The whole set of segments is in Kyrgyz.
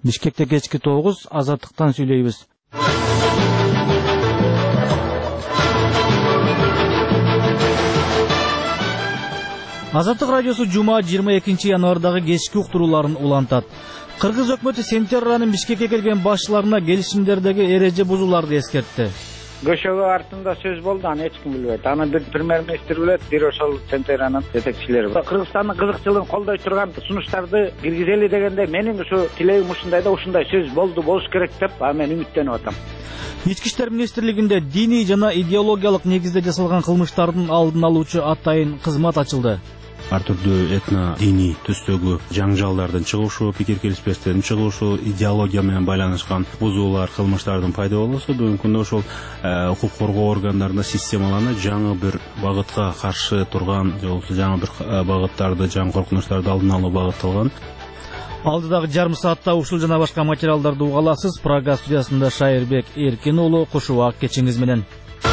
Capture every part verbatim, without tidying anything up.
Бишкекте кечки тогуз, Азаттыктан сүйлөйбүз. Азаттык радиосу жума жыйырма экинчи январдагы кечки уктурууларын улантат. Кыргыз өкмөтү сентябрь айынын Бишкекке келген башчыларына келишимдердеги эреже бузууларды эскертти. Көшөгө артында сөз болду, аны эч ким билбейт. Аны бир премьер-министр билет, бир ошол Центрянын жетекчилери бар. Кыргызстандын кызыкчылыгын колдой турган сунуштарды киргизели дегенде менин ушу тилегим ушундай да ушундай сөз болду, болуш керек деп мен үмүттөнүп атам. Ички иштер министрлигинде диний жана идеологиялык негизде жасалган кылмыштардын алдын алуучу атайын кызмат ачылды. Ар түрдүү этно диний түстөгү жаңжалдардын чыгышы, пикир келишпестиктердин чыгышы, идеология менен байланышкан бузуулар, кылмыштардын пайда болуусу бүгүнкү күндө ошол укук коргоо органдарында системаланып, жаңы бир багытка каршы турган, же болбосо жаңы бир багыттарды, жаңы коркунучтарды алдын алуу багытталган. Алдыдагы жарым саатта ушул жана башка материалдарды уга аласыз. Прага студиясында Шайырбек Эркин уулу, куш убак кечиңиз менен.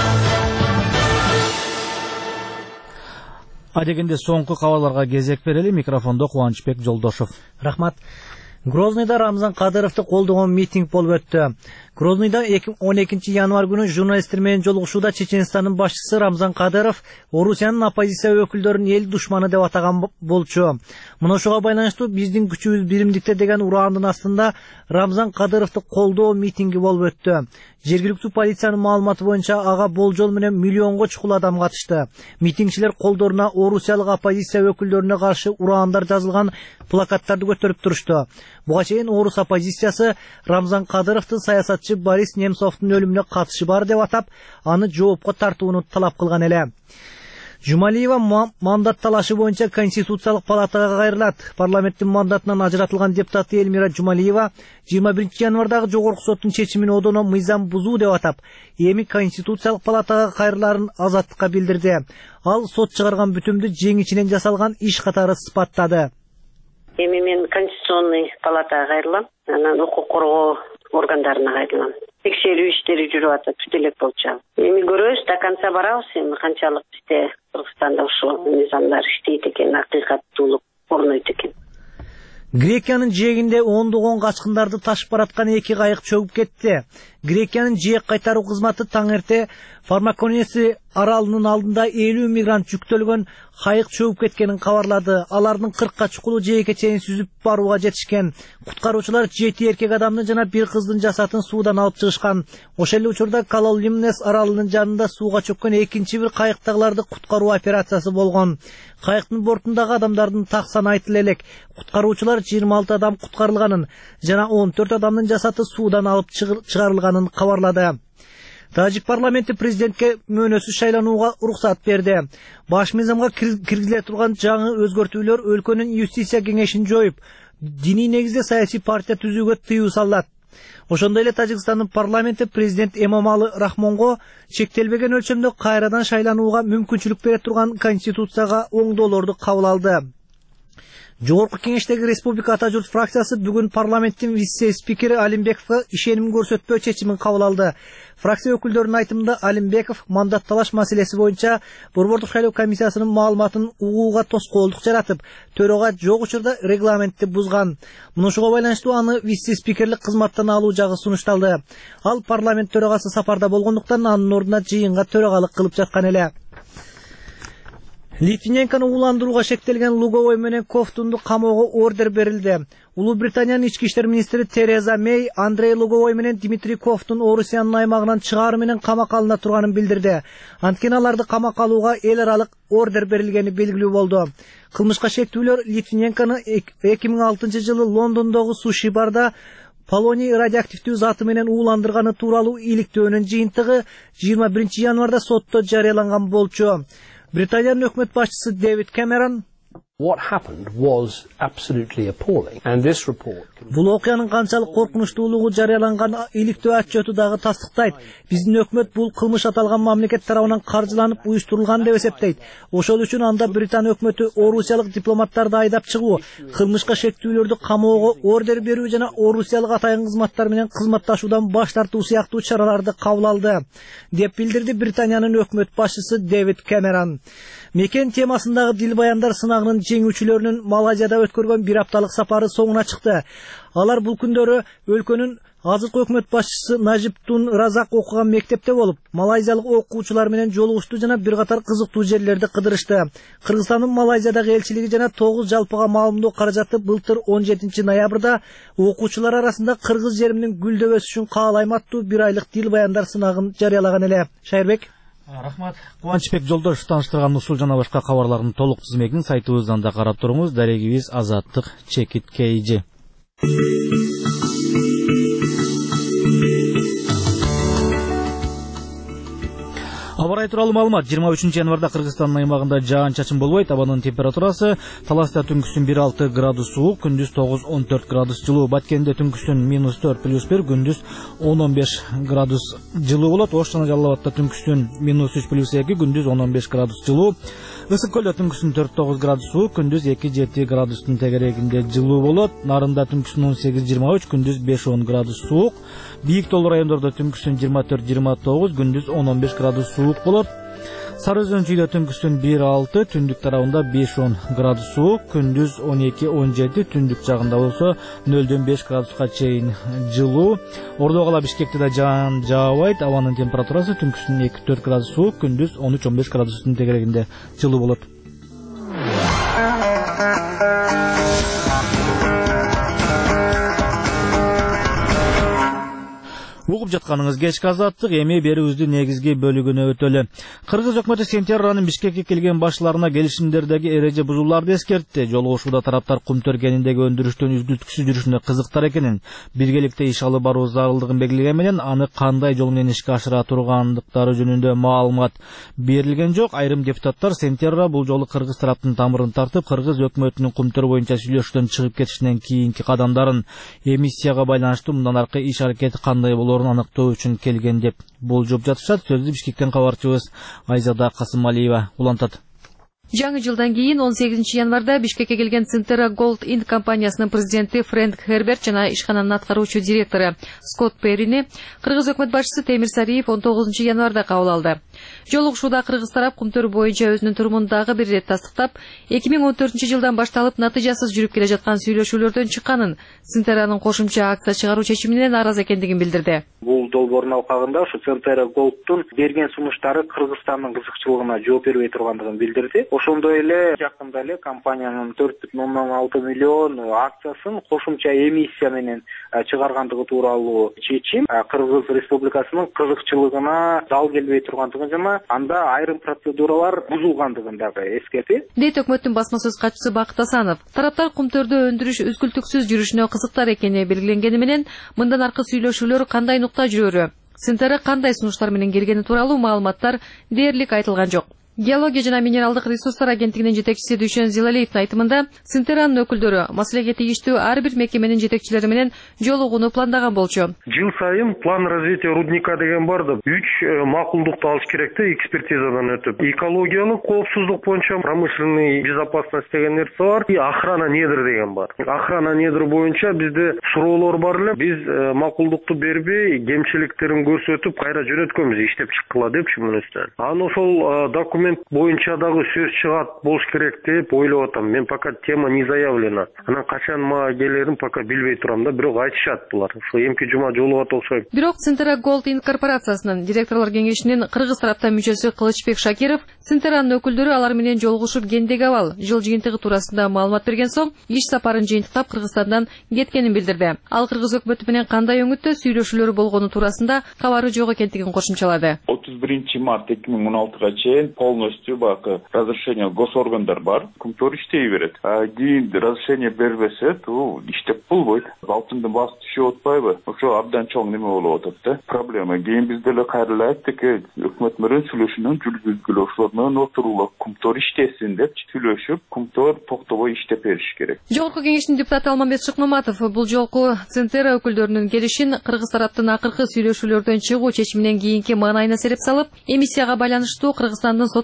Адегенде соңку кабарларга кезек берели. Микрофондо Кубанычбек Жолдошов. Рахмат. Грозныйда Рамзан Кадыровду колдогон митинг болуп өттү. Грозныйда он экинчи январь күнү журналисттер менен жолугушууда Чеченстандын башчысы Рамзан Кадыров Орусиянын оппозиция өкүлдөрүн эл душманы деп атаган болчу. Мына ошого байланыштуу биздин күчүбүз биримдикте деген ураандын астында Рамзан Кадыровду колдоо митинги болуп өттү. Жергиликтүү полициянын маалыматы боюнча ага болжол менен миллионго чукул адам катышты. Митингчилер колдоруна орусиялык оппозиция өкүлдөрүнө каршы ураандар жазылган плакаттарды көтөрүп турушту. Буга чейин орус оппозициясы Рамзан Кадыровду саясатчы Борис Немцовдун өлүмүнө катышы бар деп атап, аны жоопко тартууну талап кылган эле. Жумалиева мандат талашы боюнча Конституциялык палатага кайрылат. Парламенттин мандатынан ажыратылган депутат Эльмира Жумалиева жыйырма биринчи январдагы жогорку соттун чечимин одоно мыйзам бузуу деп атап, эми Конституциялык палатага кайрыларын Азаттыкка билдирди. Ал сот чыгарган бүтүмдү жеңичинен жасалган иш катары сыпаттады. Эми мен Конституционный палатага кайрылам, анан укук коргоо органдарына кайрылам. Текшерүү иштери жүрүп атат, бүт элек болчу. Эми көрөбүз, до конца барабыз, эми канчалык бизде Кыргызстанда ушул мыйзамдар иштейт экен, акыйкаттуулук орнойт экен. Грекиянын жээгинде ондогон качкындарды ташып бараткан эки кайык чөгүп кетти. Грекиянын жээк кайтаруу кызматы таң эрте Фармаконеси аралынын алдында элүү мигрант жүктөлгөн кайык чөгүп кеткенин кабарлады. Алардын кыркка чукулу жээкке чейин сүзүп барууга жетишкен. Куткаруучулар жети эркек адамдын жана бир кыздын жасатын суудан алып чыгышкан. Ошол эле учурда Калолимнес аралынын жанында сууга чөккөн экинчи бир кайыктагыларды куткаруу операциясы болгон. Кайыктын бортундагы адамдардын так саны айтыла элек. Куткаруучулар жыйырма алты адам куткарылганын жана он төрт адамдын жасаты суудан алып чыгарылганын кабарлады. Тажик парламенти президентке мөөнөсүз шайланууга уруксат берди. Баш мыйзамга киргизиле турган жаңы өзгөртүүлөр өлкөнүн юстиция кеңешин жоюп, диний негизде саясий партия түзүүгө тыюу салат. Ошондой эле Тажикстандын парламенти президент Эмомали Рахмонго чектелбеген өлчөмдө кайрадан шайланууга мүмкүнчүлүк бере турган конституцияга оңдоолорду кабыл алды. Жогорку кеңештеги Республика Ата журт фракциясы бүгүн парламенттин вице-спикери Алимбековго ишеним көрсөтпөө чечимин кабыл алды. Фракция өкүлдөрүнүн айтымында Алимбеков мандат талаш маселеси боюнча Борбордук шайлоо комиссиясынын маалыматын угууга тоскоолдук жаратып, төрага жок учурда регламентти бузган. Мунушуга байланыштуу аны вице-спикерлик кызматтан алуу жагы сунушталды. Ал парламент төрагасы сапарда болгондуктан анын ордуна жыйынга төрагалык кылып жаткан эле. Литвиненкону ууландырууга шектелген Луговой менен Кофтунду камоого ордер берилди. Улуу Британиянын ички иштер министри Тереза Мей Андрей Луговой менен Дмитрий Кофтун Орусиянын аймагынан чыгаруу менен камакка алына турганын билдирди. Анткени аларды камакка алууга эл аралык ордер берилгени белгилүү болду. Кылмышка шектүүлөр Литвиненкону эки миң алтынчы жылы Лондондогу суши барда полоний радиоактивдүү заты менен ууландырганы тууралуу иликтөөнүн жыйынтыгы жыйырма биринчи январда сотто жарыяланган болчу. Британиянын өкмөт башчысы Дэвид Кэмерон What happened was absolutely appalling, and this report. Бул окуянын канчалык коркунучтуулугу жарыяланган иликтөө отчету дагы тастыктайт. Биздин өкмөт бул кылмыш аталган мамлекет тарабынан каржыланып уюштурулган деп эсептейт. Ошол үчүн анда Британия өкмөтү орусиялык дипломаттарды айдап чыгуу, кылмышка шектүүлөрдү камоого ордер берүү жана орусиялык атайын кызматтар менен кызматташуудан баш тартуу сыяктуу чараларды кабыл алды, деп билдирди Британиянын өкмөт башчысы Дэвид Кэмерон. Мекен темасындагы дил баяндар сынагынын жеңүүчүлөрүнүн Малайзияда өткөргөн бир апталык сапары соңуна чыкты. Алар бул күндөрү өлкөнүн азыркы өкмөт башчысы Najib Tun Razak окуган мектепте болуп, малайзиялык окуучулар менен жолугушту жана бир катар кызыктуу жерлерди кыдырышты. Кыргызстандын Малайзиядагы элчилиги жана тогуз жалпыга маалымдоо каражаты былтыр он жетинчи ноябрда окуучулар арасында кыргыз жеримдин гүлдөп өсүшүн каалайм аттуу бир айлык дил баяндар сынагын жарыялаган эле. Шайырбек. Рахмат. Кубанычбек Жолдош таныштырган усул жана башка кабарлардын толук тизмегин сайтыбыздан да карап туруңуз. Дарегибиз Азаттык Чекит Кейжи. Аба ырайы тууралуу маалымат. жыйырма үчүнчү январда Кыргызстандын аймагында жаан-чачын болбойт. Абанын температурасы Таласта түнкүсүн бир алты градус суук, күндүз тогуз он төрт градус жылуу. Баткенде түнкүсүн минус төрт плюс бир, күндүз он он беш градус жылуу болот. Ош жана Жалал Абадта түнкүсүн минус үч плюс эки, күндүз он он беш градус жылуу. Ысык көлдө түнкүсүн төрт тогуз градус суук, күндүз эки жети градустун тегерегинде жылуу болот. Нарында түнкүсүн он сегиз жыйырма үч, күндүз беш он градус суук. Бийик тоолуу райондордо түнкүсүн жыйырма төрт жыйырма тогуз, күндүз он он беш градус суук болот. Сары Өзөн чүйдө түнкүсүн бир алты, түндүк тарабында беш он градус суук, күндүз он эки он жети, түндүк жагында болсо нөлдөн беш градуска чейин жылуу. Ордо кала Бишкекте да жаан жаабайт. Абанын температурасы түнкүсүн эки төрт градус суук, күндүз он үч он беш градустун тегерегинде жылуу болот. Угуп жатканыңыз кечки азаттык, эми берүүбүздүн негизги бөлүгүнө өтөлү. Кыргыз өкмөтү сентябрь Бишкекке келген башчыларына келишимдердеги эреже бузууларды эскертти. Жолугушууда тараптар кумтөр кениндеги өндүрүштүн үзгүлтүксүз жүрүшүнө кызыктар экенин, биргеликте иш алып баруу зарылдыгын белгилеген менен аны кандай жол менен ишке ашыра тургандыктары жөнүндө маалымат берилген жок. Айрым депутаттар сентябрь бул жолу кыргыз тараптын тамырын тартып, кыргыз өкмөтүнүн кумтөр боюнча сүйлөшүүдөн чыгып кетишинен кийинки кадамдарын, эмиссияга байланыштуу мындан аркы иш аракет кандай болорун аныктоо үчүн келген деп болжоп жатышат. Сөздү Бишкектен кабарчыбыз Айзада Касымалиева улантат. Жаңы жылдан кийин он сегизинчи январда Бишкекке келген Centera Gold Inc компаниясынын президенти Фрэнк Херберт жана ишкананын аткаруучу директору Скотт Перрини кыргыз өкмөт башчысы Темир Сариев он тогузунчу январда кабыл алды. Жолугушууда кыргыз тарап кумтөр боюнча өзүнүн турумун дагы бир ирет тастыктап, эки миң он төртүнчү жылдан башталып натыйжасыз жүрүп келе жаткан сүйлөшүүлөрдөн чыкканын, Centera'нын кошумча акция чыгаруу чечиминен нааразы экендигин билдирди. Бул долбоордун алкагында ушу Centera Gold'тун берген сунуштары Кыргызстандын кызыкчылыгына жооп бербей тургандыгын билдирди. Ошондой эле жакында эле компаниянын төрт бүтүн ондон алты миллион акциясын кошумча эмиссия менен чыгаргандыгы тууралуу чечим Кыргыз Республикасынын кызыкчылыгына дал келбей тургандыгын жана анда айрым процедуралар бузулгандыгын дагы эскертти. Дейт өкмөттүн басма сөз катчысы Бакыт Асанов. Тараптар кумтөрдө өндүрүш үзгүлтүксүз жүрүшүнө кызыктар экени белгиленгени менен мындан аркы сүйлөшүүлөр кандай нукта жүрөрү, Centera кандай сунуштар менен келгени тууралуу маалыматтар дээрлик айтылган жок. Геология жана минералдык ресурстар агенттигинин жетекчиси Дүйшөн Зилалиевдин айтымында, Centera'нын өкүлдөрү маселеге тийиштүү ар бир мекеменин жетекчилери менен жолугууну пландаган болчу. Жыл сайын план развития рудника деген бар да, үч макулдукту алыш керек да, экспертизадан өтүп. Экологиялык коопсуздук боюнча промышленный безопасность деген нерсе бар, и охрана недр деген бар. Охрана недр боюнча бизде суроолор бар эле. Биз макулдукту бербей, кемчиликтерин көрсөтүп, кайра жөнөткөнбүз иштеп чыккыла депчи мунустан. Аны ошол документ боюнча дагы сөз чыгат болуш керек деп ойлоп атам. Мен пока тема не заявлена. Анан качан мага келерин пока билбей турам да, бирок айтышат булар. Ошо эмки жума жолугат окшойт. Бирок Centera Gold Inc корпорациясынын директорлор кеңешинин кыргыз тараптан мүчөсү Кылычбек Шакиров Centera'нын өкүлдөрү алар менен жолугушуп кендеги абал, жыл жыйынтыгы туурасында маалымат берген соң, иш сапарын жыйынтыктап Кыргызстандан кеткенин билдирди. Ал кыргыз өкмөтү менен кандай өңүттө сүйлөшүүлөр болгону туурасында кабары жок экендигин кошумчалады. отуз биринчи март эки миң он алтыга чейин полностью бакы разрешение госоргандар бар, кумтөр иштей берет. А кийин разрешение бербесе, то иштеп болбойт. Алтындын баасы түшүп атпайбы? Ошо абдан чоң неме болуп атат да. Проблема. Кийин биз деле кайрылып айттык, өкмөт менен сүйлөшүүнү жүргүзгүлө, ошолор менен отурула кумтөр иштесин деп сүйлөшүп, кумтөр токтобой иштеп бериш керек. Жогорку кеңештин депутаты Алмамбет Шыкмаматов бул жолку Centera өкүлдөрүнүн келишин кыргыз тараптын акыркы сүйлөшүүлөрдөн чыгуу чечиминен кийинки маанайына сереп салып, эмиссияга байланыштуу Кыргызстандын сот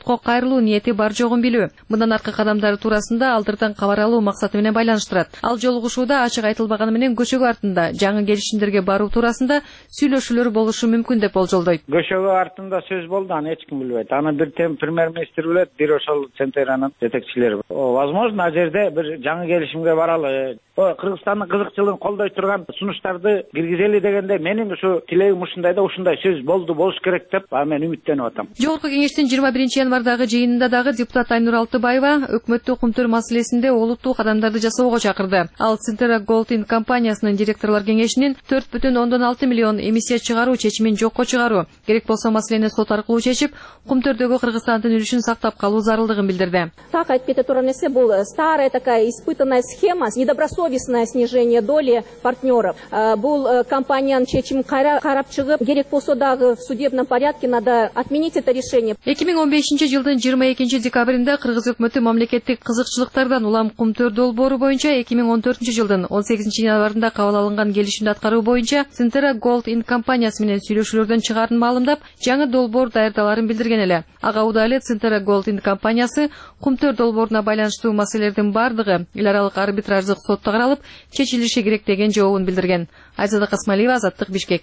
сотко кайрылуу ниети бар жогун билүү. Мындан аркы кадамдары туурасында алдыртан кабар алуу максаты менен байланыштырат. Ал жолугушууда ачык айтылбаганы менен көчөгө артында жаңы келишимдерге баруу туурасында сүйлөшүүлөр болушу мүмкүн деп болжолдойт. Көчөгө артында сөз болду, аны эч ким билбейт. Аны бир тем премьер-министр билет, бир ошол Центеранын жетекчилери. Возможно, ал жерде бир жаңы келишимге баралы. Кыргызстандын кызыкчылыгын колдой турган сунуштарды киргизели дегенде менин ушу тилегим ушундай да ушундай сөз болду, болуш керек деп мен үмүттөнүп атам. Жогорку кеңештин жыйырма биринчи январдагы жыйынында дагы депутат Айнур Алтыбаева өкмөттү кумтөр маселесинде олуттуу кадамдарды жасоого чакырды. Ал Центера Gold Inc компаниясынын директорлор кеңешинин төрт бүтүн ондон алты миллион эмиссия чыгаруу чечимин жокко чыгаруу, керек болсо маселени сот аркылуу чечип, кумтөрдөгү Кыргызстандын үлүшүн сактап калуу зарылдыгын билдирди. Так айтып кете турган нерсе бул старая такая испытанная схема, недобросовестное снижение доли партнеров. Бул компаниянын чечимин карап чыгып, керек болсо дагы в судебном порядке надо отменить это решение. эки миң он бешинчи жылдын жыйырма экинчи декабрында Кыргыз өкмөтү мамлекеттик кызыкчылыктардан улам кумтөр долбоору боюнча эки миң он төртүнчү жылдын он сегизинчи январында кабыл алынган келишимди аткаруу боюнча Центера Gold Inc компаниясы менен сүйлөшүүлөрдөн чыгаарын маалымдап, жаңы долбоор даярдаларын билдирген эле. Ага ууда эле Центера Gold Inc компаниясы кумтөр долбооруна байланыштуу маселелердин бардыгы эл аралык арбитраждык сотто каралып, чечилиши керек деген жообун билдирген. Айзада Касмалиева, Азаттык, Бишкек.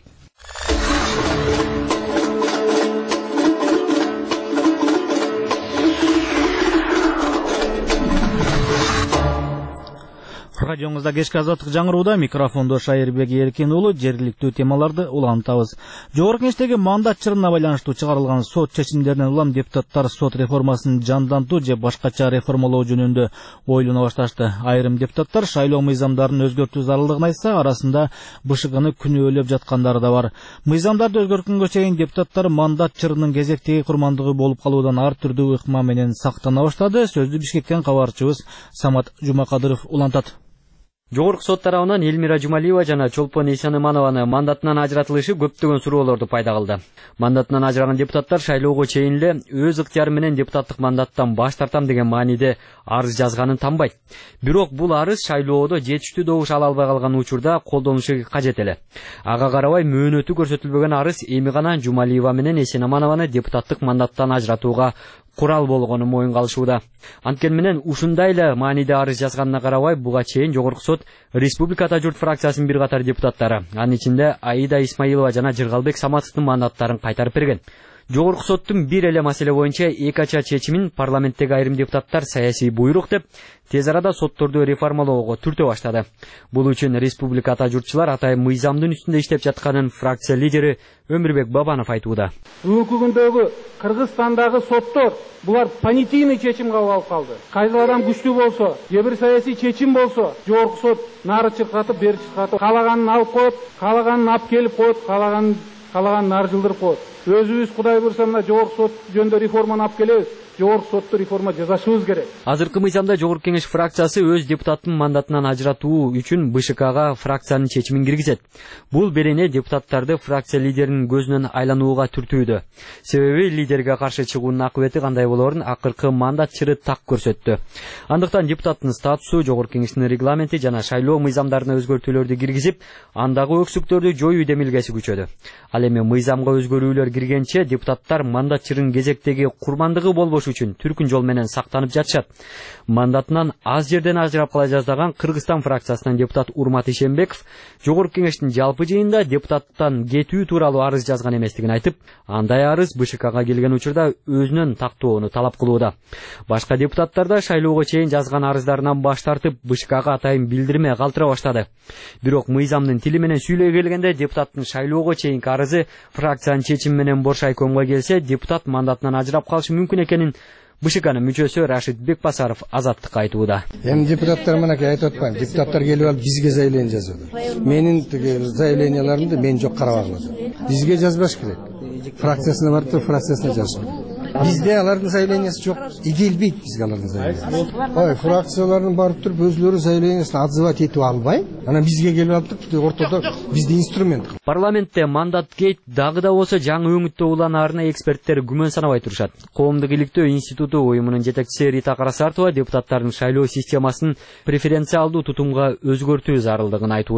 Радиоңузда кечки азаттык жаңырууда микрофондо Шайырбек Эркин уулу, жергиликтүү темаларды улантабыз. Жогорку кеңештеги мандат чырына байланыштуу чыгарылган сот чечимдеринен улам депутаттар сот реформасын жандантуу же башкача реформалоо жөнүндө ойлоно башташты. Айрым депутаттар шайлоо мыйзамдарын өзгөртүү зарылдыгын айтса, арасында БШКны күнөөлөп жаткандары да бар. Мыйзамдарды өзгөрткөнгө чейин депутаттар мандат чырынын кезектеги курмандыгы болуп калуудан ар түрдүү ыкма менен сактана баштады. Сөздү Бишкектен кабарчыбыз Самат Жумакадыров улантат. Жогорку сот тарабынан Элмира Жумалиева жана Чолпон Исаныманованы мандатынан ажыратылышы көптөгөн суроолорду пайда кылды. Мандатынан ажыраган депутаттар шайлоого чейин эле өз ыктыяры менен депутаттык мандаттан баш тартам деген мааниде арыз жазганын танбайт. Бирок бул арыз шайлоодо жетиштүү добуш ала албай калган учурда колдонулушу кажет эле. Ага карабай мөөнөтү көрсөтүлбөгөн арыз эми гана Жумалиева менен Исаныманованы депутаттык мандаттан ажыратууга курал болгону моюнга алышууда. Анткени менен ушундай эле мааниде арыз жазганына карабай, буга чейин Жогорку сот Республикада журт фракциясынын бир катар депутаттары, анын ичинде Аида Исмаилова жана Жыргалбек Саматовдун мандаттарын кайтарып берген. Жогорку соттун бир эле маселе боюнча эки ача чечимин парламенттеги айрым депутаттар саясий буйрук деп тез арада сотторду реформалоого түртө баштады. Бул үчүн республикада журтчулар атайын мыйзамдын үстүндө иштеп жатканын фракция лидери Өмүрбек Бабанов айтууда. Бүгүнкү күндөгү Кыргызстандагы соттор булар понятийный чечим кабыл алып калды. Кайсы адам күчтүү болсо, же бир саясий чечим болсо, жогорку сот нары чыркатып, бери чыркатып, каалаганын алып коет, каалаганын алып келип коет, каалаганын каалаганын нары жылдырып коет. Өзүбүз Кудай буйруса мына жогорку сот жөнүндө реформаны алып келебиз. Жогорку сотту реформа жасашыбыз керек. Азыркы мыйзамда Жогорку кеңеш фракциясы өз депутаттын мандатынан ажыратуу үчүн БШКга фракциянын чечимин киргизет. Бул берене депутаттарды фракция лидеринин көзүнөн айланууга түртүүдө. Себеби лидерге каршы чыгуунун акыбети кандай болоорун акыркы мандат чыры так көрсөттү. Андыктан депутаттын статусу Жогорку кеңештин регламенти жана шайлоо мыйзамдарына өзгөртүүлөрдү киргизип, андагы өксүктөрдү жоюу демилгеси күчөдү. Ал эми мыйзамга өзгөрүүлөр киргенче депутаттар мандат чырын кезектеги курмандыгы болбош үчүн түркүн жол менен сактанып жатышат. Мандатынан аз жерден ажырап кала жаздаган Кыргызстан фракциясынан депутат Урмат Ишембеков Жогорку кеңештин жалпы жыйынында депутаттан кетүү тууралуу арыз жазган эместигин айтып, андай арыз БШКга келген учурда өзүнөн тактоону талап кылууда. Башка депутаттар да шайлоого чейин жазган арыздарынан баш тартып, БШКга атайын билдирме калтыра баштады. Бирок мыйзамдын тили менен сүйлөй келгенде депутаттын шайлоого чейинки арызы фракциянын чечими менен боршайкомго келсе, депутат мандатынан ажырап калышы мүмкүн экенин БШКнын мүчөсү Рашид Бекбасаров Азаттыкка айтууда. Эми депутаттар менен айтып атпайм. Депутаттар келип алып бизге заявление жазып атат. Менин заявленияларымды мен жок карабагыла. Бизге жазбаш керек. Фракциясына барып, фракциясына жазып. Бизде алардын заявлениясы жок. И келбейт бизге алардын заявлениясы. Ой, фракциялардын барып туруп өзлөрү заявлениясын отзывать этип албай, анан бизге келип алып туруп ортодо бизде инструмент. Парламентте мандат кейт дагы да болсо жаңы өңүттө уланаарына эксперттер күмөн санабай турушат. Коомдук иликтөө институту уюмунун жетекчиси Рита Карасартова депутаттардын шайлоо системасын преференциалдуу тутумга өзгөртүү зарылдыгын айтууда.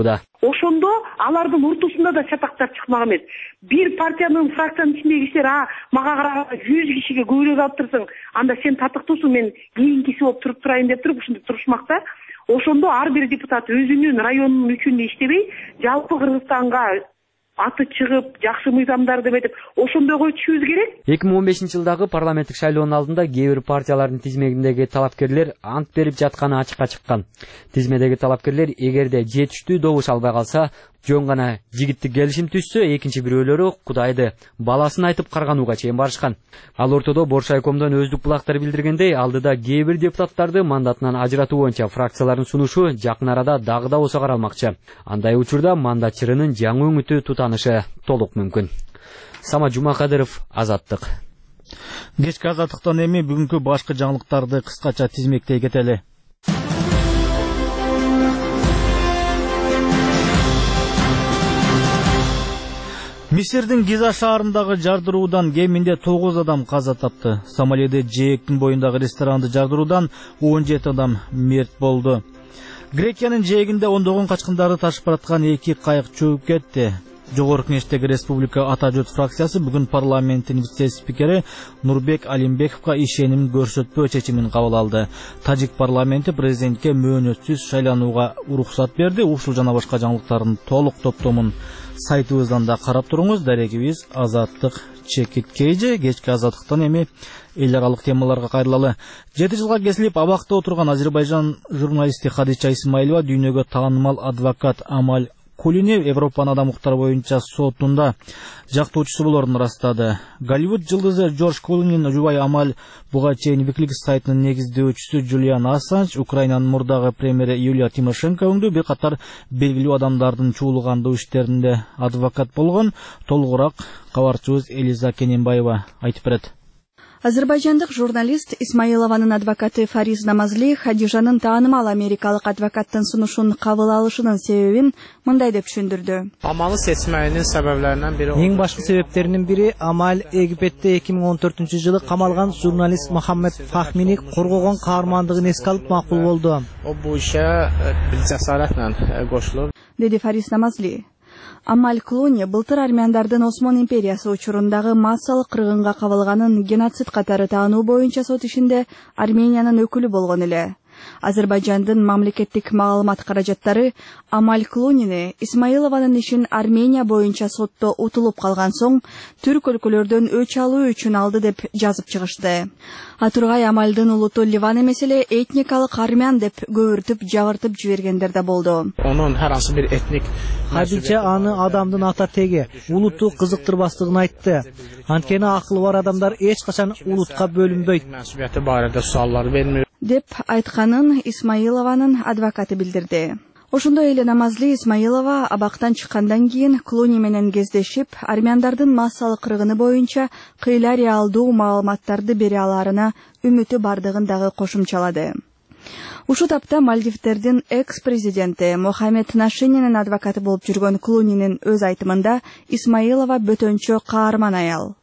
ошондо алардын ортосунда да чатактар чыкмак эмес. Бир партиянын фракциянын ичиндеги кишилер а мага караганда жүз кишиге көбүрөөк алып турсаң, анда сен татыктуусуң, мен кийинкиси болуп туруп турайын деп туруп ушинтип турушмак да. Ошондо ар бир депутат өзүнүн районунун үчүн иштебей, жалпы Кыргызстанга аты чыгып, жакшы мыйзамдар деп айтып, ошондой коючубуз керек. эки миң он бешинчи жылдагы парламенттик шайлоонун алдында кээ бир партиялардын тизмегиндеги талапкерлер ант берип жатканы ачыкка чыккан. Тизмедеги талапкерлер эгерде жетиштүү добуш албай калса, жөн гана жигиттик келишим түзсө, экинчи бирөөлөрү Кудайды баласын айтып карганууга чейин барышкан. Ал ортодо Боршайкомдон өздүк булактар билдиргендей, алдыда кээ бир депутаттарды мандатынан ажыратуу боюнча фракциялардын сунушу жакын арада дагы да болсо каралмакчы. Андай учурда мандат чырынын жаңы өңүтү тутанышы толук мүмкүн. Сама Жумакадыров, Азаттык. Кечки Азаттыктан эми бүгүнкү башкы жаңылыктарды кыскача тизмектей кетели. Мисирдин Гиза шаарындагы жардыруудан кеминде тогуз адам каза тапты. Сомалиде жээктин боюндагы ресторанды жардыруудан он жети адам мерт болду. Грекиянын жээгинде ондогон качкындарды ташып бараткан эки кайык чөгүп кетти. Жогорку Кеңештеги Республика Ата жұрт фракциясы бүгүн парламенттин вице-спикери Нурбек Алимбековго ишеним көрсөтпөө чечимин кабыл алды. Тажик парламенти президентке мөөнөтсүз шайланууга уруксат берди. Ушул жана башка жаңылыктардын толук топтомун сайтыбыздан да карап туруңуз. Дарегибиз Азаттык Чекит Кейже. Кечки Азаттыктан эми эл аралык темаларга кайрылалы. жети жылга кесилип абакта отурган Азербайжан журналисти Хадича Исмаилова дүйнөгө таанымал адвокат Амаль Кулини Европанын адам укуктары боюнча сотунда жактоочусу болорун ырастады. Голливуд жылдызы Джордж Клунинин жубайы Амаль буга чейин Wikileaks сайтынын негиздөөчүсү Джулиан Ассанж, Украинанын мурдагы премьери Юлия Тимошенко өңдүү бир катар белгилүү адамдардын чуулгандуу иштеринде адвокат болгон. Толугураак кабарчыбыз Элиза Кененбаева айтып берет. Азербайжандык журналист Исмаилованын адвокаты Фариз Намазли Хадижанын таанымал америкалык адвокаттын сунушун кабыл алышынын себебин мындай деп түшүндүрдү. Амалы seçməyinin səbəblərindən biri. Эң башкы себептеринин бири Амаль Египетте эки миң он төртүнчү жылы камалган журналист Мохаммед Фахмини коргогон каармандыгын эске алып макул болду. O bu işə bir cəsarətlə qoşulur. Dedi Фариз Намазли. Амаль Клуни былтыр армяндардын Осман империясы учурундагы массалык кыргынга кабылганын геноцид катары таануу боюнча сот ишинде Армениянын өкүлү болгон эле. Азербайжандын мамлекеттик маалымат каражаттары Амаль Клунини Исмаилованын ишин Армения боюнча сотто утулуп калган соң түрк өлкөлөрдөн өч алуу үчүн алды деп жазып чыгышты. Атургай Амальдын улуту Ливан эмес эле этникалык армян деп көбүртүп жабыртып жибергендер да болду. Onun hər hansı bir etnik Хадича аны адамдын ата теги, улутту кызыктырбастыгын айтты. Анткени акылы бар адамдар эч качан улутка бөлүнбөйт. Мәс'улияты барədə суалlar vermir. Деп айтканын Исмаилованын адвокаты билдирди. Ошондой эле Намазли Исмаилова абактан чыккандан кийин Клуни менен кездешип, армяндардын массалык кыргыны боюнча кыйла реалдуу маалыматтарды бере аларына үмүтү бардыгын дагы кошумчалады. Ушу тапта Мальдивтердин экс-президенти Мохаммед Нашининин адвокаты болуп жүргөн Клунинин өз айтымында Исмаилова бөтөнчө каарман аял.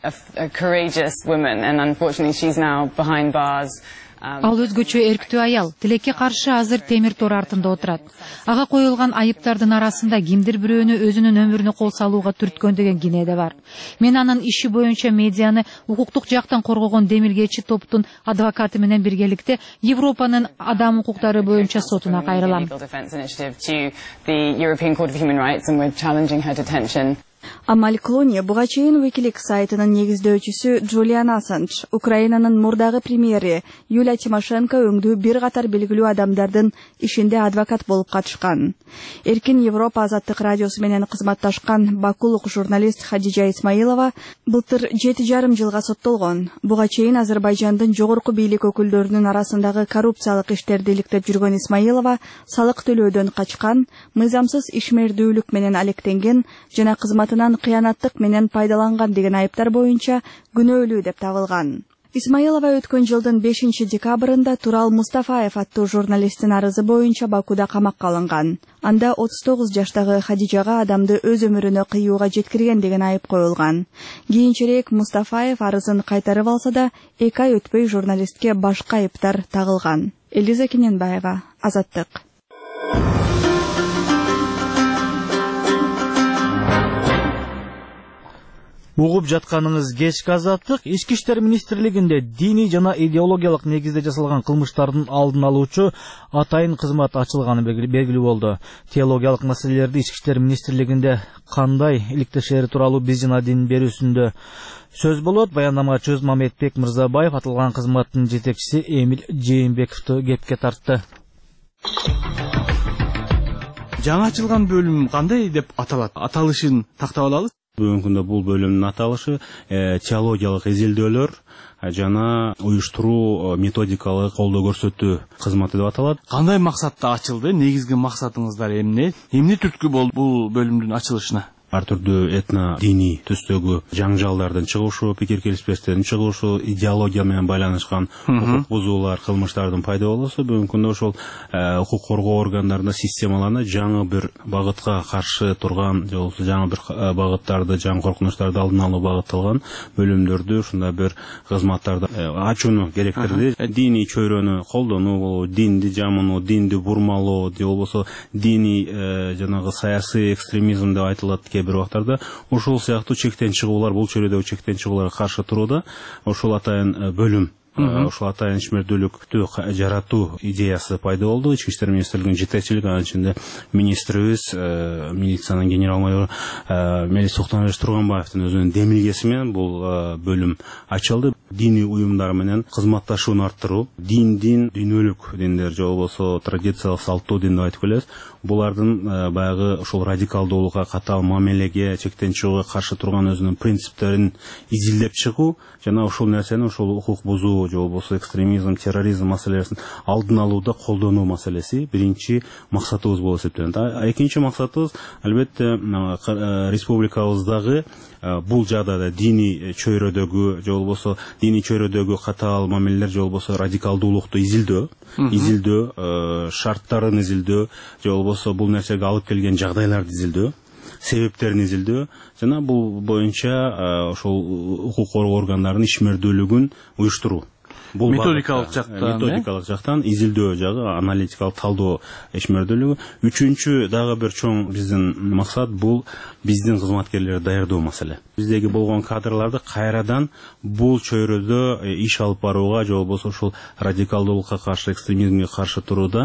Ал өзгөчө эрктүү аял, тилекке каршы азыр темир тор артында отурат. Ага коюлган айыптардын арасында кимдир бирөөнү өзүнүн өмүрүнө кол салууга түрткөн деген кине да бар. Мен анын иши боюнча медианы укуктук жактан коргогон демилгечи топтун адвокаты менен биргеликте Европанын адам укуктары боюнча сотуна кайрылам. Амаль Клуни буга чейин Wikileaks сайтынын негиздөөчүсү Джулиан Ассанж, Украинанын мурдагы премьери Юлия Тимошенко өңдүү бир катар белгилүү адамдардын ишинде адвокат болуп катышкан. Эркин Европа азаттык радиосу менен кызматташкан бакулук журналист Хадижа Исмаилова былтыр жети жарым жылга соттолгон. Буга чейин Азербайжандын жогорку бийлик өкүлдөрүнүн арасындагы коррупциялык иштерди иликтеп жүргөн Исмаилова салык төлөөдөн качкан, мыйзамсыз ишмердүүлүк менен алектенген жана кызматынан кыянаттык менен пайдаланган деген айыптар боюнча күнөөлүү деп табылган. Исмаилова өткөн жылдын бешинчи декабрында Турал Мустафаев аттуу журналисттин арызы боюнча Бакуда камакка алынган. Анда отуз тогуз жаштагы Хадижага адамды өз өмүрүнө кыюуга жеткирген деген айып коюлган. Кийинчерээк Мустафаев арызын кайтарып алса да, эки ай өтпөй журналистке башка айыптар тагылган. Элиза Кененбаева, Азаттык. Угуп жатканыңыз кечки азаттык. Ички иштер министрлигинде диний жана идеологиялык негизде жасалган кылмыштардын алдын алуучу атайын кызмат ачылганы белгилүү болду. Теологиялык маселелерди ички иштер министрлигинде кандай иликтешери тууралуу биз жана дин берүүсүндө сөз болот. Баяндамачыбыз Мамедбек Мырзабаев аталган кызматтын жетекчиси Эмил Жээнбековду кепке тартты. Жаңа ачылган бөлүм кандай деп аталат? Аталышын тактап алалы. Бүгүнкү күндө бул бөлүмдүн аталышы теологиялык изилдөөлөр жана уюштуруу методикалык колдоо көрсөтүү кызматы деп аталат. Кандай максатта ачылды? Негизги максатыңыздар эмне? Эмне түрткү болду бул бөлүмдүн ачылышына? Ар түрдүү этно диний түстөгү жаңжалдардын чыгышы, пикир келишпестиктердин чыгышы, идеология менен байланышкан укук бузуулар, кылмыштардын пайда болуусу бүгүнкү күндө ошол укук коргоо органдарында системаларына жаңы бир багытка каршы турган, же болбосо жаңы бир багыттарды, жаңы коркунучтарды алдын алуу багытталган бөлүмдөрдү ушундай бир кызматтарды ачууну керектирди. Диний чөйрөнү колдонуу болобу, динди жамынуу, динди бурмалоо, же болбосо диний жанагы саясий экстремизм деп айтылат бир убактарда ошол сыяктуу чектен чыгуулар, бул чөйрөдөгү чектен чыгууларга каршы турууда ошол атайын бөлүм, ошол атайын ишмердүүлүктү жаратуу идеясы пайда болду. Ички иштер министрлигинин жетекчилиги, анын ичинде министрибиз, милициянын генерал майору Мелис Суктанбек Турганбаевдин өзүнүн демилгеси менен бул бөлүм ачылды. Диний уюмдар менен кызматташууну арттыруу, диндин, дүйнөлүк диндер же болбосо традициялык салттуу дин деп айтып келебиз. Булардын баягы ошол радикалдуулукка, катаал мамилеге, чектен чыгууга каршы турган өзүнүн принциптерин изилдеп чыгуу жана ошол нерсени, ошол укук бузуу же болбосо экстремизм, терроризм маселесин алдын алууда колдонуу маселеси биринчи максатыбыз болуп эсептелет. Экинчи максатыбыз албетте республикабыздагы бул жадада диний чөйрөдөгү же болбосо диний чөйрөдөгү катаал мамилелер же болбосо радикалдуулукту изилдөө, изилдөө, шарттарын изилдөө, же болбосо бул нерсеге алып келген жагдайларды изилдөө, себептерин изилдөө жана бул боюнча ошол укук коргоо органдарынын ишмердүүлүгүн уюштуруу. Бул методикалык жактан, методикалык жактан изилдөө жагы, аналитикалык талдоо ишмердүүлүгү. Үчүнчү дагы бир чоң биздин максат бул биздин кызматкерлерди даярдоо маселе. Биздеги болгон кадрларды кайрадан бул чөйрөдө иш алып барууга же болбосо ошол радикалдуулукка каршы, экстремизмге каршы турууда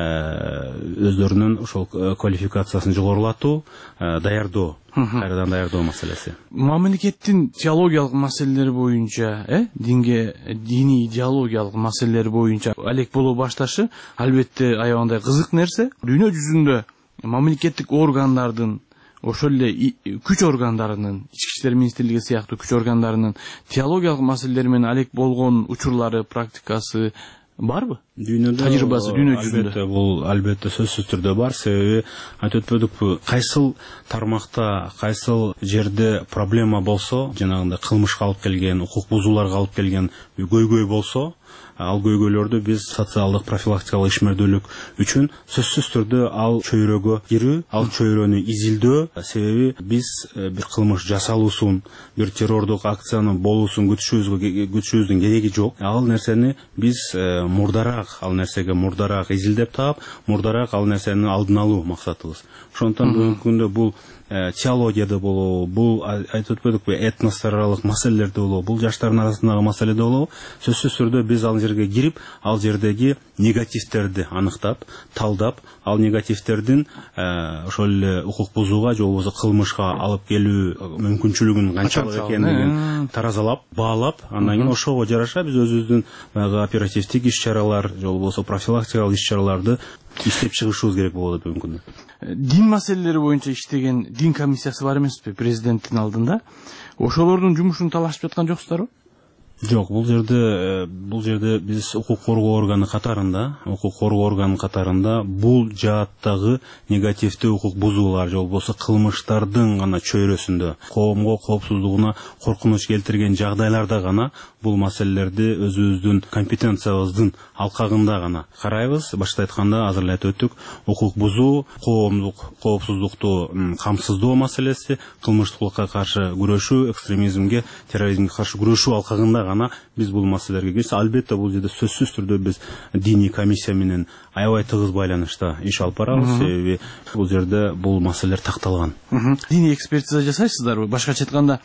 өздөрүнүн ошол квалификациясын жогорулатуу, даярдоо, кайрадан даярдоо маселеси. Мамлекеттин теологиялык маселелери боюнча, э, динге, диний идеологиялык маселелери боюнча алек болуу башташы албетте аябагандай кызык нерсе. Дүйнө жүзүндө мамлекеттик органдардын, ошол эле күч органдарынын, ички иштер министрлиги сыяктуу күч органдарынын теологиялык маселелери менен алек болгон учурлары, практикасы барбы? Дүйнөдө тажрыйбасы дүйнө жүзүндө. Албетте бул албетте сөзсүз түрдө бар. Себеби айтып өтпөдүкпү, кайсыл тармакта, кайсыл жерде проблема болсо, жанагындай кылмышка алып келген, укук бузууларга алып келген көйгөй болсо, ал көйгөйлөрдү биз социалдык профилактикалык ишмердүүлүк үчүн сөзсүз түрдө ал чөйрөгө кирүү, ал чөйрөнү изилдөө. Себеби биз бир кылмыш жасалуусун, бир террордук акциянын болуусун күтүшүбүздүн кереги жок. Ал нерсени биз мурдараак, ал нерсеге мурдараак изилдеп таап, мурдараак ал нерсенин алдын алуу максатыбыз. Ошондон бүгүнкү күндө бул теологияда болобу, бул айтып өтпөдүкпү, этностор аралык маселелерде болобу, бул жаштардын арасындагы маселеде болобу, сөзсүз түрдө биз ал жерге кирип, ал жердеги негативтерди аныктап, талдап, ал негативтердин ошол эле укук бузууга же болбосо кылмышка алып келүү мүмкүнчүлүгүн канчалык экендигин таразалап, баалап, андан кийин ошого жараша биз өзүбүздүн оперативдик иш-чаралар же болбосо профилактикалык иш-чараларды иштеп чыгышыбыз керек болот бүгүнкү күндө. Дин маселелери боюнча иштеген дин комиссиясы бар эмеспи президенттин алдында? Ошолордун жумушун талашып жаткан жоксуздарбы? Жок, бул жерде бул жерде биз укук коргоо органы катарында, укук коргоо органы катарында бул жааттагы негативдүү укук бузуулар же болбосо кылмыштардын гана чөйрөсүндө, коомго коопсуздугуна коркунуч келтирген жагдайларда гана бул маселелерди өзүбүздүн компетенциябыздын алкагында гана карайбыз. Башта айтканда азыр эле айтып өттүк, укук бузуу, коомдук коопсуздукту камсыздоо маселеси, кылмыштуулукка каршы күрөшүү, экстремизмге, терроризмге каршы күрөшүү алкагында гана биз бул маселелерге кирсек, албетте бул жерде сөзсүз түрдө биз диний комиссия менен аябай тыгыз байланышта иш алып барабыз. Себеби бул жерде бул маселелер такталган. Диний экспертиза жасайсыздарбы? Башкача айтканда,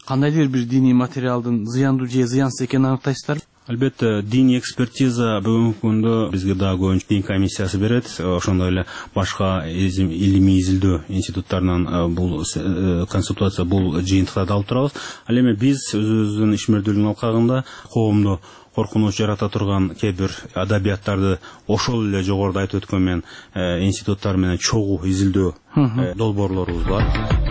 кандайдыр бир диний материалдын зыяндуу же зыянсыз экенин аныктайсыздарбы? Албетте, диний экспертиза бүгүнкү күндө бизге дагы көбүнчө дин комиссиясы берет. Ошондой эле башка илимий изилдөө институттарынан бул консультация, бул жыйынтыктарды алып турабыз. Ал эми биз өзүбүздүн ишмердүүлүктүн алкагында коомдо коркунуч жарата турган кээ бир адабияттарды ошол эле жогоруда айтып өткөн мен институттар менен чогуу изилдөө долбоорлорубуз бар.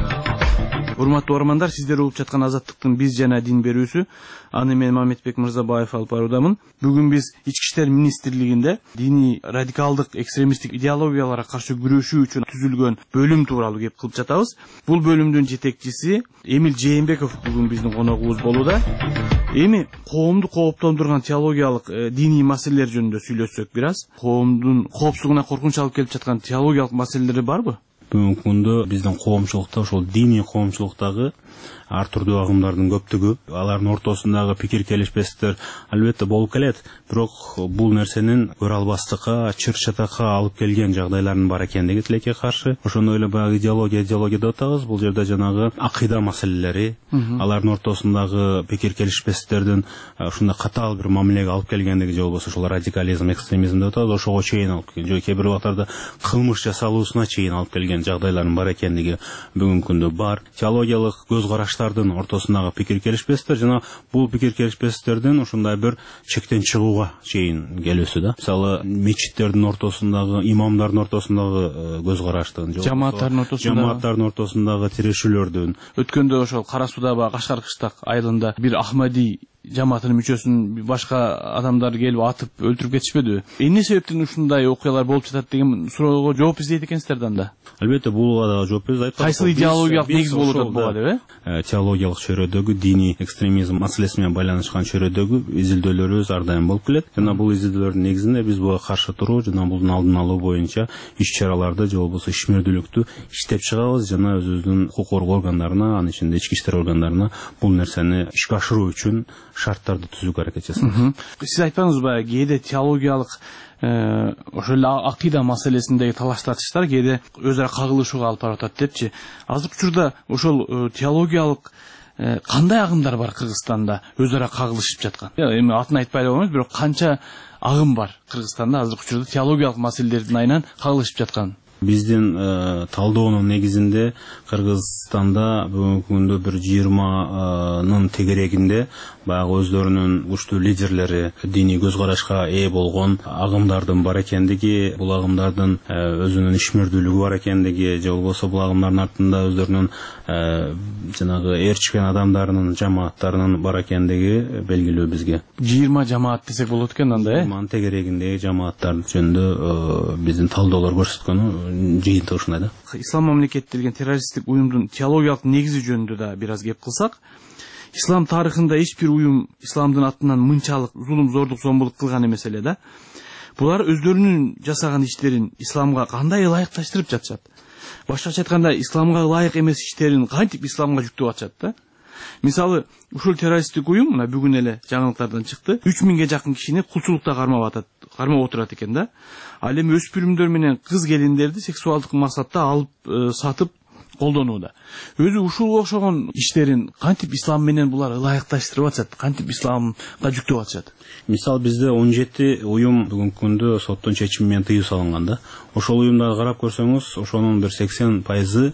Урматтуу угармандар, сиздер угуп жаткан Азаттыктын биз жана дин берүүсү. Аны мен Мамедбек Мырзабаев алып баруудамын. Бүгүн биз Ички иштер министрлигинде дини радикалдык экстремисттик идеологияларга каршы күрөшүү үчүн түзүлгөн бөлүм тууралуу кеп кылып жатабыз. Бул бөлүмдүн жетекчиси Эмил Жээнбеков бүгүн биздин коногубуз болууда. Эми коомду кооптондурган теологиялык диний маселелер жөнүндө сүйлөшсөк бир аз. Коомдун коопсуздугуна коркунуч алып келип жаткан теологиялык маселелери барбы? Бүгүнкү күндө биздин коомчулукта, ошол диний коомчулуктагы ар түрдүү агымдардын көптүгү, алардын ортосундагы пикир келишпестиктер албетте болуп келет, бирок бул нерсенин көрө албастыкка, чыр-чатакка алып келген жагдайлардын бар экендиги тилекке каршы. Ошондой эле баягы идеология, идеология деп атабыз. Бул жерде жанагы акыйда маселелери, алардын ортосундагы пикир келишпестиктердин ушундай катаал бир мамилеге алып келгендиги же болбосо ошол радикализм, экстремизм деп атабыз, ошого чейин алып келген, же кээ бир убактарда кылмыш жасалуусуна чейин алып келген жагдайлардын бар экендиги бүгүнкү күндө бар. Теологиялык көз караштардын ортосундагы пикир келишпестиктер жана бул пикир келишпестиктердин ушундай бир чектен чыгууга чейин келүүсү да. Мисалы, мечиттердин ортосундагы, имамдардын ортосундагы көз караштын, жамааттардын ортосундагы жамааттардын ортосундагы тирешүүлөрдүн. Өткөндө ошол Кара Суудагы Кашкар Кыштак айылында бир Ахмади жамаатынын мүчөсүн башка адамдар келип атып өлтүрүп кетишпедиби? Эмне себептен ушундай окуялар болуп жатат деген суроого жооп издейт экенсиздер да анда. Албетте, буга да жооп издейт. Кайсы идеологиялык негиз болуп атат буга деп, э? Теологиялык чөйрөдөгү диний экстремизм маселеси менен байланышкан чөйрөдөгү изилдөөлөрүбүз ар дайым болуп келет. Жана бул изилдөөлөрдүн негизинде биз буга каршы туруу жана булдун алдын алуу боюнча иш-чараларды же болбосо ишмердүүлүктү иштеп чыгабыз жана өзүбүздүн укук коргоо органдарына, анын ичинде ички иштер органдарына бул нерсени ишке ашыруу үчүн шарттарды түзүүгө аракет жасайбыз. Сиз айтпаңыз ба, кээде теологиялык ошол акыйда маселесиндеги талаш тартыштар кээде өз ара кагылышууга алып барып атат депчи. Азыркы учурда ошол теологиялык кандай агымдар бар Кыргызстанда өз ара кагылышып жаткан? Эми атын айтпай эле коймоңуз, бирок канча агым бар Кыргызстанда азыркы учурда теологиялык маселелердин айынан кагылышып жаткан? Биздин талдоонун негизинде Кыргызстанда бүгүнкү күндө бир жыйырманын тегерегинде баягы өздөрүнүн күчтүү лидерлери, диний көз карашка ээ болгон агымдардын бар экендиги, бул агымдардын өзүнүн ишмердүүлүгү бар экендиги, же болбосо бул агымдардын артында өздөрүнүн жанагы ээрчишкен адамдарынын, жамааттарынын бар экендиги белгилүү бизге. жыйырма жамаат десек болот экен анда, э? жыйырманын тегерегиндеги жамааттар жөнүндө биздин талдоолор көрсөткөнү жыйынтыгы ушундай да. Ислам мамлекети деген террористтик уюмдун теологиялык негизи жөнүндө да бир аз кеп кылсак, ислам тарыхында эч бир уюм исламдын атынан мынчалык зулум, зордук, зомбулук кылган эмес эле да. Булар өздөрүнүн жасаган иштерин исламга кандай ылайыкташтырып жатышат? Башкача айтканда, исламга ылайык эмес иштерин кантип исламга жүктөп атышат да? Мисалы, ушул террористтик уюм мына бүгүн эле жаңылыктардан чыкты. үч миңге жакын кишини кулчулукта кармап атат, кармап отурат экен да. Ал эми өспүрүмдөр менен кыз келиндерди сексуалдык максатта алып сатып колдонууда. Өзү ушул окшогон иштерин кантип ислам менен булар ылайыкташтырып атышат, кантип исламга жүктөп атышат? Мисалы, бизде он жети уюм бүгүнкү күндө соттун чечими менен тыюу салынган да. Ошол уюмдарды карап көрсөңүз, ошонун бир сексен пайызы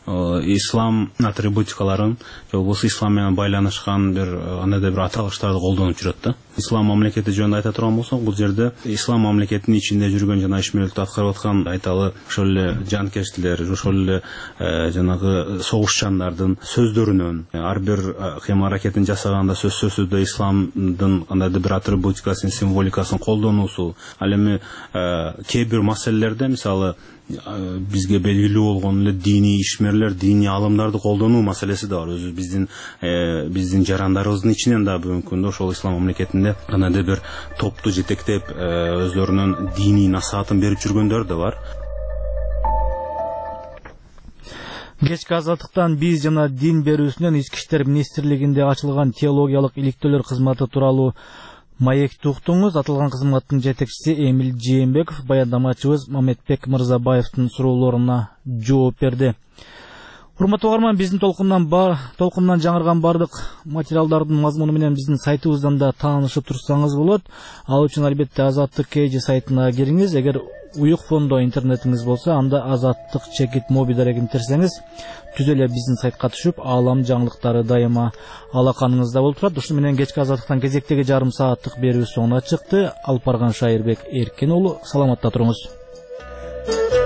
ислам атрибутикаларын, же болбосо ислам менен байланышкан бир андай бир аталыштарды колдонуп жүрөт да. Ислам мамлекети жөнүндө айта турган болсок, бул жерде ислам мамлекетинин ичинде жүргөн жана ишмердүүлүктү аткарып аткан айталы ошол эле жанкечтилер, ошол эле жанагы согушчандардын сөздөрүнөн, ар бир кыйм-аракетин жасаганда сөзсүз түрдө исламдын кандайдыр бир атрибутикасын, символикасын колдонуусу, ал эми кээ бир маселелерде, мисалы, бизге белгилүү болгон эле диний ишмерлер, диний алымдарды колдонуу маселеси да бар. Өзү биздин биздин жарандарыбыздын ичинен да бүгүнкү күндө ошол ислам мамлекетинде кандайдыр бир топту жетектеп өздөрүнүн диний насаатын берип жүргөндөр да бар. Кечки азаттыктан биз жана дин берүүсүнөн Ички иштер министрлигинде ачылган теологиялык иликтөөлөр кызматы тууралуу маекти уктуңуз. Аталган кызматтын жетекчиси Эмил Жээнбеков баяндамачыбыз Мамедбек Мырзабаевдин суроолоруна жооп берди. Урматтуу угарман, биздин толкундан бар толкундан жаңырган бардык материалдардын мазмуну менен биздин сайтыбыздан да таанышып турсаңыз болот. Ал үчүн албетте Азаттык Кж сайтына кириңиз. Эгер уюк фондо интернетиңиз болсо, анда Азаттык чекит моби дарегин терсеңиз, түз эле биздин сайтка түшүп, аалам жаңылыктары дайыма алаканыңызда болуп турат. Ушуну менен кечки Азаттыктан кезектеги жарым сааттык берүү соңуна чыкты. Алып барган Шайырбек Эркин уулу, саламатта туруңуз.